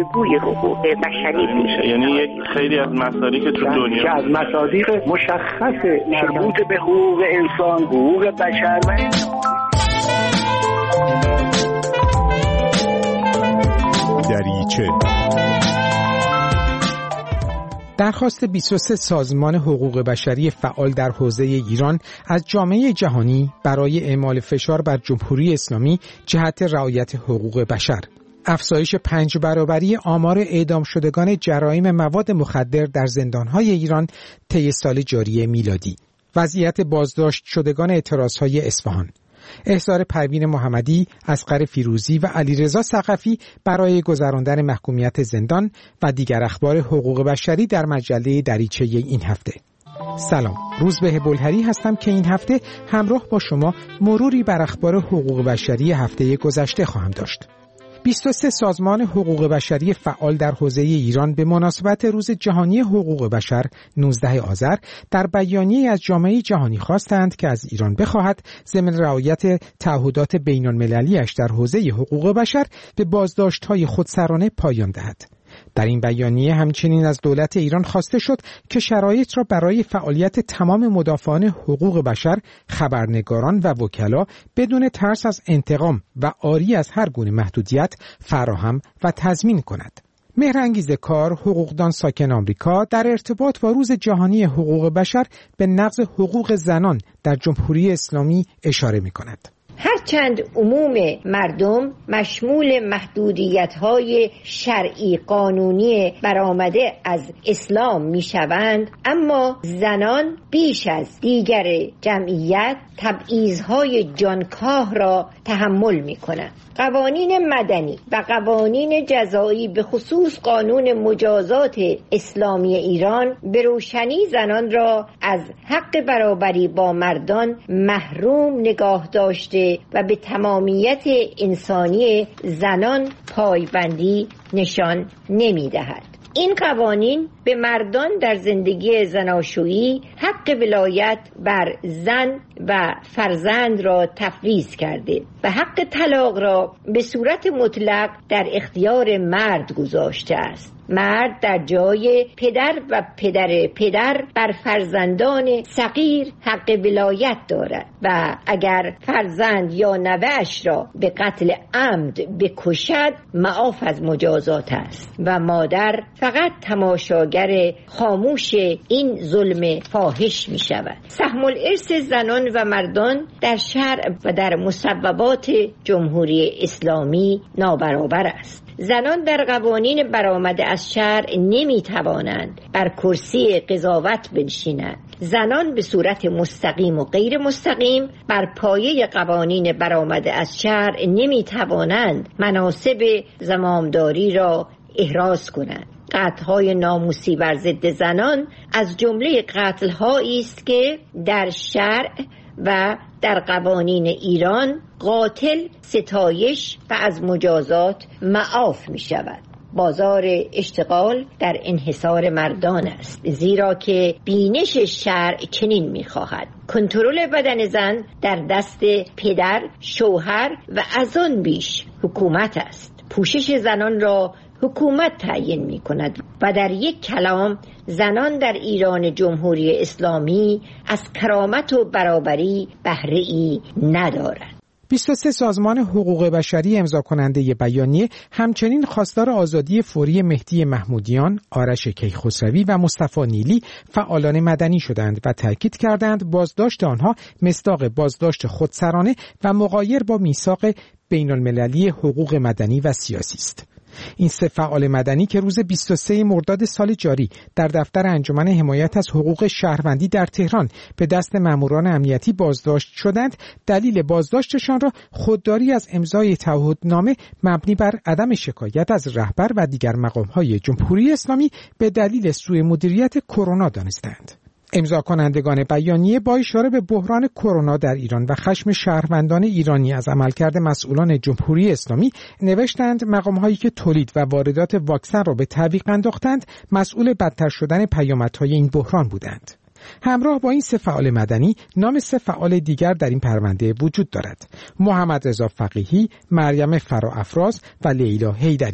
الگوی حقوق بشری میشه. یعنی یک خیلی از مصادیق که تو دنیا که از مصادیق مشخص مربوط به حقوق انسان، حقوق بشر و دریچه. درخواست 23 سازمان حقوق بشری فعال در حوزه ایران از جامعه جهانی برای اعمال فشار بر جمهوری اسلامی جهت رعایت حقوق بشر. افزایش 5 برابری آمار اعدام شدگان جرایم مواد مخدر در زندانهای ایران طی سال جاری میلادی. وضعیت بازداشت شدگان اعتراضهای اصفهان. احضار پروین محمدی، اصغر فیروزی و علیرضا ثقفی برای گذراندن محکومیت زندان و دیگر اخبار حقوق بشری در مجله دریچه این هفته. سلام، روزبه بلهری هستم که این هفته همراه با شما مروری بر اخبار حقوق بشری هفته گذشته خواهم داشت. 23 سازمان حقوق بشری فعال در حوزه ایران به مناسبت روز جهانی حقوق بشر 19 آذر در بیانیه‌ای از جامعه جهانی خواستند که از ایران بخواهد ضمن رعایت تعهدات بین‌المللی‌اش در حوزه حقوق بشر به بازداشت‌های خودسرانه پایان دهد. در این بیانیه همچنین از دولت ایران خواسته شد که شرایط را برای فعالیت تمام مدافعان حقوق بشر، خبرنگاران و وکلا بدون ترس از انتقام و عاری از هر گونه محدودیت فراهم و تضمین کند. مهرانگیز کار، حقوقدان ساکن آمریکا، در ارتباط با روز جهانی حقوق بشر به نقض حقوق زنان در جمهوری اسلامی اشاره می‌کند. هرچند عموم مردم مشمول محدودیت‌های شرعی قانونی برآمده از اسلام می‌شوند، اما زنان بیش از دیگر جمعیت تبعیض‌های جانکاه را تحمل می‌کنند. قوانین مدنی و قوانین جزایی به خصوص قانون مجازات اسلامی ایران به روشنی زنان را از حق برابری با مردان محروم نگاه داشته و به تمامیت انسانی زنان پایبندی نشان نمی‌دهد. این قوانین به مردان در زندگی زناشویی حق ولایت بر زن و فرزند را تفویض کرده و حق طلاق را به صورت مطلق در اختیار مرد گذاشته است. مرد در جای پدر و پدر بر فرزندان صغیر حق ولایت دارد و اگر فرزند یا نوه‌اش را به قتل عمد بکشد معاف از مجازات است و مادر فقط تماشاگر خاموش این ظلم فاحش می شود. سهم الارث زنان و مردان در شرع و در مصوبات جمهوری اسلامی نابرابر است. زنان در قوانین برآمده از شرع نمی توانند بر کرسی قضاوت بنشینند. زنان به صورت مستقیم و غیر مستقیم بر پایه قوانین برآمده از شرع نمی توانند مناصب زمامداری را احراز کنند. قتل‌های ناموسی بر ضد زنان از جمله قتل‌هایی است که در شرع و در قوانین ایران قاتل ستایش و از مجازات معاف می شود. بازار اشتغال در انحصار مردان است، زیرا که بینش شرع چنین می خواهد. کنترل بدن زن در دست پدر، شوهر و از آن بیش حکومت است. پوشش زنان را حکومت تعیین می کند و در یک کلام زنان در ایران جمهوری اسلامی از کرامت و برابری بهره‌ای ندارند. 23 سازمان حقوق بشری امضا کننده بیانیه همچنین خواستار آزادی فوری مهدی محمودیان، آرش کیخسروی و مصطفی نیلی فعالان مدنی شدند و تاکید کردند بازداشت آنها مصداق بازداشت خودسرانه و مغایر با میثاق بین‌المللی حقوق مدنی و سیاسی است. این سه فعال مدنی که روز 23 مرداد سال جاری در دفتر انجمن حمایت از حقوق شهروندی در تهران به دست ماموران امنیتی بازداشت شدند، دلیل بازداشتشان را خودداری از امضای تعهدنامه مبنی بر عدم شکایت از رهبر و دیگر مقام‌های جمهوری اسلامی به دلیل سوء مدیریت کرونا دانستند. امضا کنندگان بیانیه با اشاره به بحران کرونا در ایران و خشم شهروندان ایرانی از عملکرد مسئولان جمهوری اسلامی نوشتند مقام‌هایی که تولید و واردات واکسن را به تعویق انداختند مسئول بدتر شدن پیامدهای این بحران بودند. همراه با این سه فعال مدنی نام سه فعال دیگر در این پرونده وجود دارد: محمد رضا فقیهی، مریم فراافراز و لیلا حیدری.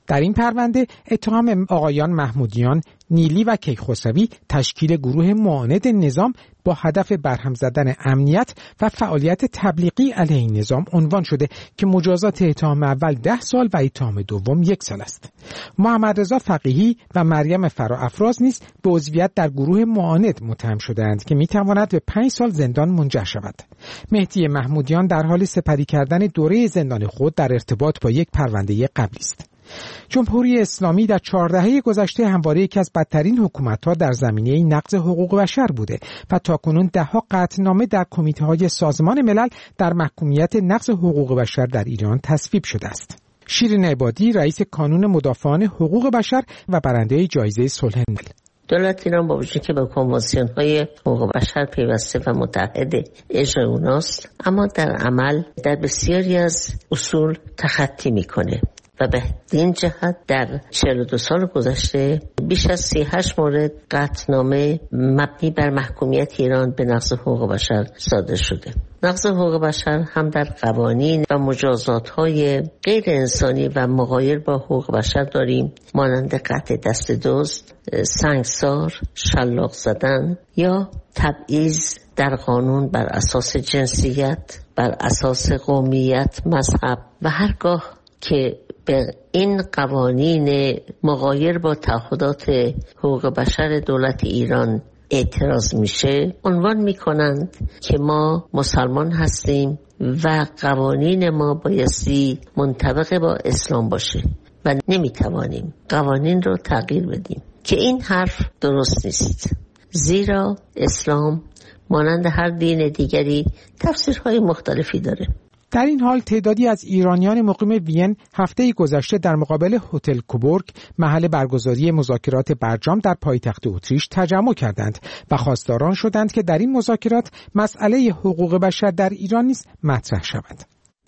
در این پرونده اتهام آقایان محمودیان، نیلی و کیخسروی تشکیل گروه معاند نظام با هدف برهم زدن امنیت و فعالیت تبلیغی علیه این نظام عنوان شده که مجازات اتهام اول 10 سال و اتهام دوم 1 سال است. محمد رضا فقیهی و مریم فراافراز نیز به عضویت در گروه معاند متهم شده‌اند که می‌تواند به 5 سال زندان منجر شود. مهدی محمودیان در حال سپری کردن دوره زندان خود در ارتباط با یک پرونده قبلی است. جمهوری اسلامی در 4 دهه گذشته همواره یکی از بدترین حکومت‌ها در زمینه نقض حقوق بشر بوده و تاکنون 10 قطعنامه در کمیته‌های سازمان ملل در محکومیت نقض حقوق بشر در ایران تصویب شده است. شیرین عبادی، رئیس کانون مدافعان حقوق بشر و برنده جایزه صلح نوبل: دولت ایران با وجودی که به کنوانسیون‌های حقوق بشر پیوسته و متحد اجرای اوناست، اما در عمل در بسیاری از اصول تخطی میکنه و به این جهت در 42 سال گذشته بیش از 38 مورد قطعنامه مبنی بر محکومیت ایران به نقض حقوق بشر صادر شده. نقض حقوق بشر هم در قوانین و مجازات‌های غیر انسانی و مغایر با حقوق بشر داریم، مانند قطع دست دزد، سنگسار، شلاق زدن یا تبعیض در قانون بر اساس جنسیت، بر اساس قومیت، مذهب و هرگاه که به این قوانین مغایر با تعهدات حقوق بشر دولت ایران اعتراض میشه، عنوان میکنند که ما مسلمان هستیم و قوانین ما بایستی منطبق با اسلام باشه و نمیتوانیم قوانین رو تغییر بدیم، که این حرف درست نیست، زیرا اسلام مانند هر دین دیگری تفسیرهای مختلفی داره. در این حال تعدادی از ایرانیان مقیم وین هفته گذشته در مقابل هتل کوبورگ، محل برگزاری مذاکرات برجام در پایتخت اتریش، تجمع کردند و خواستاران شدند که در این مذاکرات مسئله حقوق بشر در ایران نیز مطرح شود.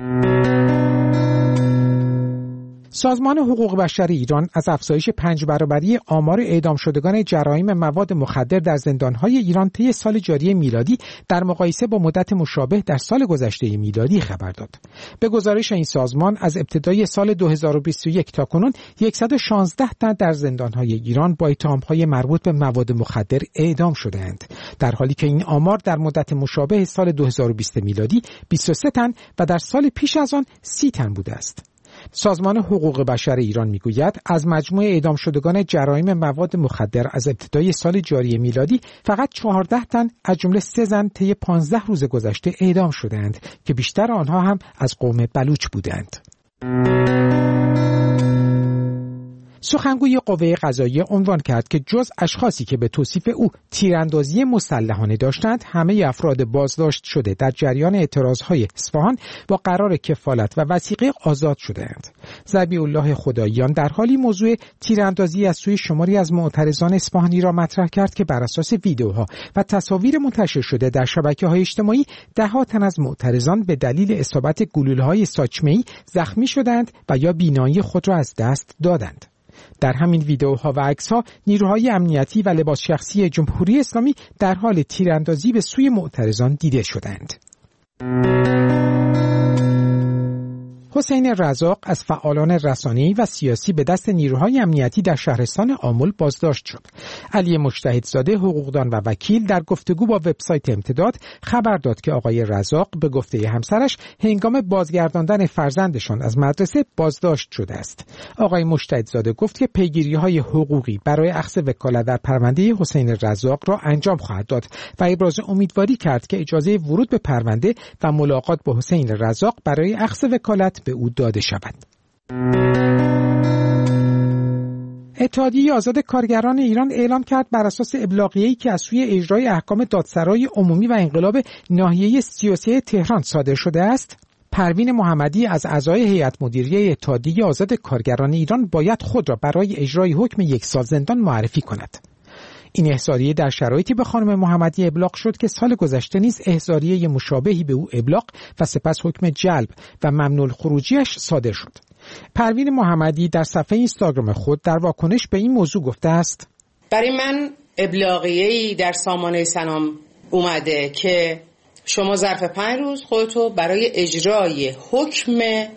سازمان حقوق بشر ایران از افزایش 5 برابری آمار اعدام شدگان جرایم مواد مخدر در زندان‌های ایران طی سال جاری میلادی در مقایسه با مدت مشابه در سال گذشته میلادی خبر داد. به گزارش این سازمان از ابتدای سال 2021 تا کنون 116 تن در زندان‌های ایران با اتهام‌های مربوط به مواد مخدر اعدام شده‌اند، در حالی که این آمار در مدت مشابه سال 2020 میلادی 23 تن و در سال پیش از آن 30 تن بوده است. سازمان حقوق بشر ایران میگوید از مجموع اعدام شدگان جرایم مواد مخدر از ابتدای سال جاری میلادی فقط 14 تن از جمله 3 زن طی 15 روز گذشته اعدام شدند که بیشتر آنها هم از قوم بلوچ بودند. سخنگوی قوه قضاییه عنوان کرد که جز اشخاصی که به توصیف او تیراندازی مسلحانه داشتند، همه افراد بازداشت شده در جریان اعتراضهای اصفهان با قرار کفالت و وثیقه آزاد شده‌اند. ذبیح الله خداییان در حالی موضوع تیراندازی از سوی شماری از معترضان اصفهانی را مطرح کرد که بر اساس ویدیوها و تصاویر منتشر شده در شبکه‌های اجتماعی 10 تن از معترضان به دلیل اصابت گلوله‌های ساچمه‌ای زخمی شدند و یا بینایی خود را از دست دادند. در همین ویدیوها و عکس‌ها نیروهای امنیتی و لباس شخصی جمهوری اسلامی در حال تیراندازی به سوی معترضان دیده شدند. حسین رزاق از فعالان رسانه‌ای و سیاسی به دست نیروهای امنیتی در شهرستان آمل بازداشت شد. علی مجتهدزاده، حقوقدان و وکیل، در گفتگو با وبسایت امتداد خبر داد که آقای رزاق به گفته همسرش هنگام بازگرداندن فرزندشان از مدرسه بازداشت شده است. آقای مجتهدزاده گفت که پیگیری‌های حقوقی برای اخذ وکالت در پرونده حسین رزاق را انجام خواهد داد و ابراز امیدواری کرد که اجازه ورود به پرونده و ملاقات با حسین رزاق برای اخذ وکالت به او داده شود. اتحادیه آزاد کارگران ایران اعلام کرد بر اساس ابلاغیه‌ای که از سوی اجرای احکام دادسرای عمومی و انقلاب ناحیه 33 تهران صادر شده است، پروین محمدی از اعضای هیئت مدیره اتحادیه آزاد کارگران ایران باید خود را برای اجرای حکم 1 سال زندان معرفی کند. این احضاریه در شرایطی به خانم محمدی ابلاغ شد که سال گذشته نیز احضاریه مشابهی به او ابلاغ و سپس حکم جلب و ممنوع الخروجیش صادر شد. پروین محمدی در صفحه اینستاگرام خود در واکنش به این موضوع گفته است: برای من ابلاغیه‌ای در سامانه سلام اومده که شما ظرف 5 روز خودتو برای اجرای حکم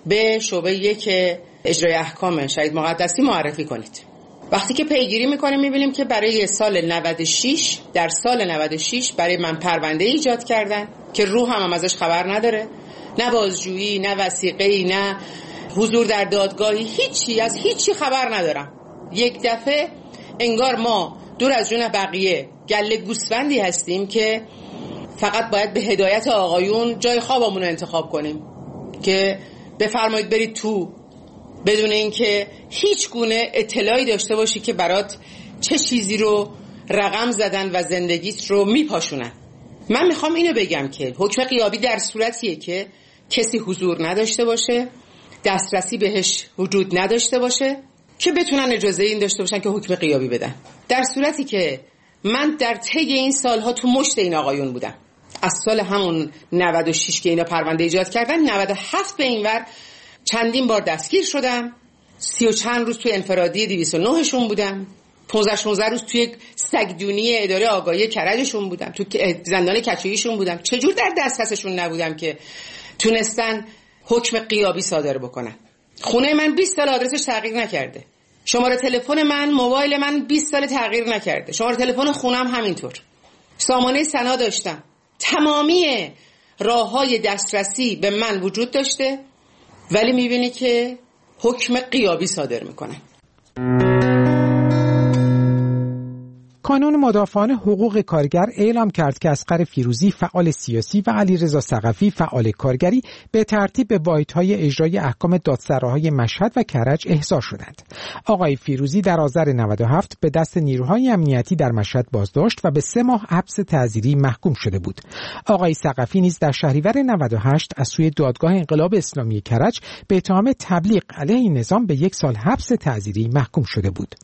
به شعبه 1 اجرای احکام شهید مقدسی معرفی کنید. وقتی که پیگیری میکنیم میبینیم که برای سال 96 در سال 96 برای من پرونده ایجاد کردن که روح هم ازش خبر نداره، نه بازجویی، نه وثیقه‌ای، نه حضور در دادگاهی، هیچی از هیچی خبر ندارم. یک دفعه انگار ما دور از جون بقیه گله گوسفندی هستیم که فقط باید به هدایت آقایون جای خوابمون رو انتخاب کنیم که بفرمایید برید تو، بدون اینکه هیچ گونه اطلاعی داشته باشی که برات چه چیزی رو رقم زدن و زندگیت رو میپاشونن. من میخوام اینو بگم که حکم غیابی در صورتیه که کسی حضور نداشته باشه، دسترسی بهش وجود نداشته باشه که بتونن اجازه این داشته باشن که حکم غیابی بدن. در صورتی که من در طی این سالها تو مشت این آقایون بودم، از سال همون 96 که اینا پرونده ایجاد کردن 97 به اینور چندین بار دستگیر شدم، 30 و چند روز توی انفرادی 209 شون بودم، 15 روز توی سگدونی اداره آگاهی کرجشون بودم، تو زندان کچویشون بودم. چجور در دسترسشون نبودم که تونستن حکم غیابی صادر بکنن؟ خونه من 20 سال آدرسش تغییر نکرده، شماره تلفن من، موبایل من 20 سال تغییر نکرده، شماره تلفن خونم همینطور، سامانه سنا داشتم، تمامی راه‌های دسترسی به من وجود داشته، ولی میبینی که حکم غیابی صادر میکنن. کانون مدافعان حقوق کارگر اعلام کرد که اصغر فیروزی فعال سیاسی و علیرضا ثقفی فعال کارگری به ترتیب به واحدهای اجرای احکام دادسراهای مشهد و کرج احضار شدند. آقای فیروزی در آذر 97 به دست نیروهای امنیتی در مشهد بازداشت و به 3 ماه حبس تعزیری محکوم شده بود. آقای ثقفی نیز در شهریور 98 از سوی دادگاه انقلاب اسلامی کرج به اتهام تبلیغ علیه نظام به 1 سال حبس تعزیری محکوم شده بود.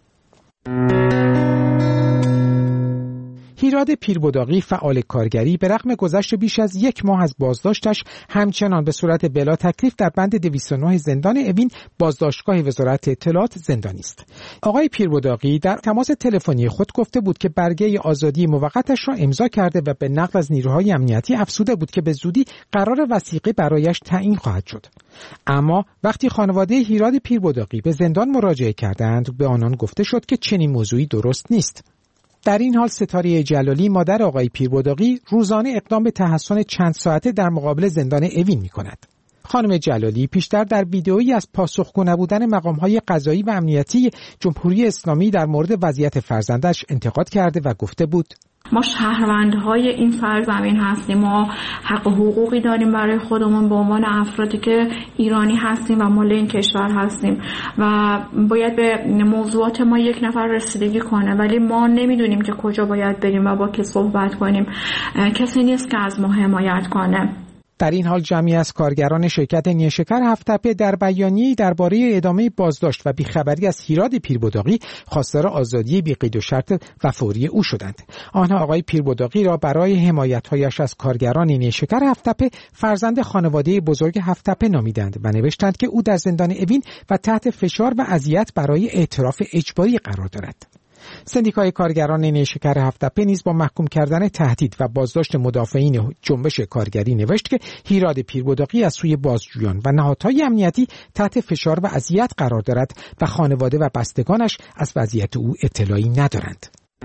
هیراد پیربداغی فعال کارگری به رغم گذشت بیش از 1 ماه از بازداشتش همچنان به صورت بلا تکلیف در بند 209 زندان اوین بازداشتگاه وزارت اطلاعات زندانی است. آقای پیربداغی در تماس تلفنی خود گفته بود که برگه آزادی موقتش را امضا کرده و به نقل از نیروهای امنیتی افزوده بود که به زودی قرار وثیقه برایش تعیین خواهد شد. اما وقتی خانواده هیراد پیربداغی به زندان مراجعه کردند، به آنان گفته شد که چنین موضوعی درست نیست. در این حال ستاره جلالی مادر آقای پیربداغی روزانه اقدام به تحصن چند ساعته در مقابل زندان اوین می‌کند. خانم جلالی پیشتر در ویدئویی از پاسخگو نبودن مقام‌های قضایی و امنیتی جمهوری اسلامی در مورد وضعیت فرزندش انتقاد کرده و گفته بود: ما شهروندهای این سرزمین هستیم، ما حق حقوقی داریم برای خودمون به عنوان افرادی که ایرانی هستیم و مال این کشور هستیم و باید به موضوعات ما یک نفر رسیدگی کنه، ولی ما نمیدونیم که کجا باید بریم و با کی صحبت کنیم. کسی نیست که از ما حمایت کنه. در این حال جمعی از کارگران شرکت نیشکر هفت‌تپه در بیانیه‌ای درباره ادامه بازداشت و بیخبری از هیراد پیربداغی خواستار آزادی بی قید و شرط و فوری او شدند. آنها آقای پیربداغی را برای حمایت‌هایش از کارگران نیشکر هفت‌تپه فرزند خانواده بزرگ هفت‌تپه نامیدند و نوشتند که او در زندان اوین و تحت فشار و اذیت برای اعتراف اجباری قرار دارد. سندیکای کارگران نیشکر هفت‌تپه نیز با محکوم کردن تهدید و بازداشت مدافعین جنبش کارگری نوشت که هیراد پیربداغی از سوی بازجویان و نهادهای امنیتی تحت فشار و اذیت قرار دارد و خانواده و بستگانش از وضعیت او اطلاعی ندارند.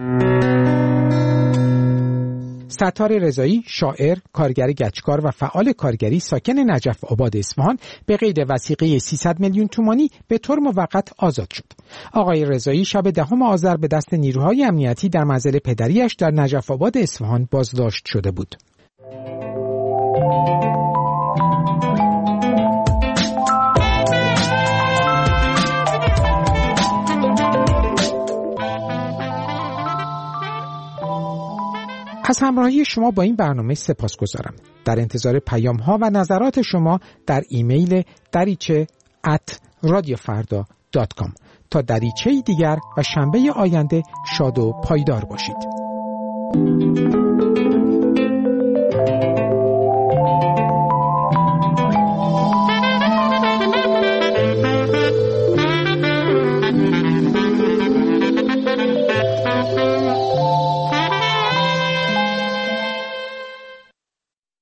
ستار رضایی، شاعر، کارگر گچکار و فعال کارگری ساکن نجف آباد اصفهان به قید وثیقه 300 میلیون تومانی به طور موقت آزاد شد. آقای رضایی شب 10 آذر به دست نیروهای امنیتی در منزل پدریش در نجف آباد اصفهان بازداشت شده بود. از همراهی شما با این برنامه سپاسگزارم. در انتظار پیام‌ها و نظرات شما در ایمیل dariche@radiofarda.com. تا دریچه‌ای دیگر و شنبه آینده شاد و پایدار باشید.